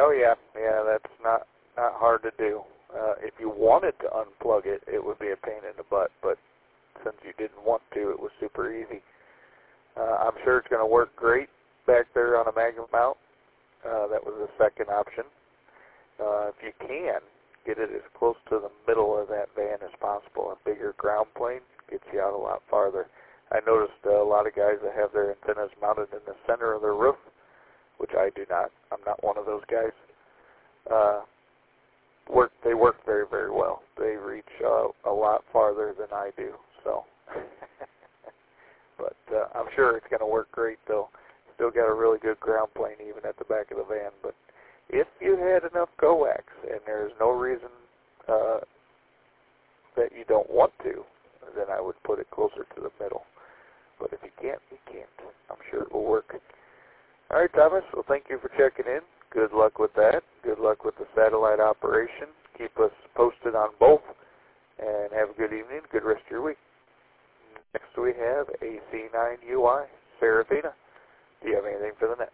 Oh yeah, that's not hard to do. If you wanted to unplug it, it would be a pain in the butt, but since you didn't want to, it was super easy. I'm sure it's going to work great back there on a Magnum mount. That was the second option. If you can, get it as close to the middle of that van as possible. A bigger ground plane gets you out a lot farther. I noticed a lot of guys that have their antennas mounted in the center of their roof, which I do not. I'm not one of those guys. They work very, very well. They reach a lot farther than I do. So, but I'm sure it's going to work great, though. Still got a really good ground plane even at the back of the van. But if you had enough coax, and there's no reason that you don't want to, then I would put it closer to the middle. But if you can't, you can't. I'm sure it will work. All right, Thomas, well, thank you for checking in. Good luck with that. Good luck with the satellite operation. Keep us posted on both, and have a good evening. Good rest of your week. Next we have AC9UI, Serafina. Do you have anything for the next?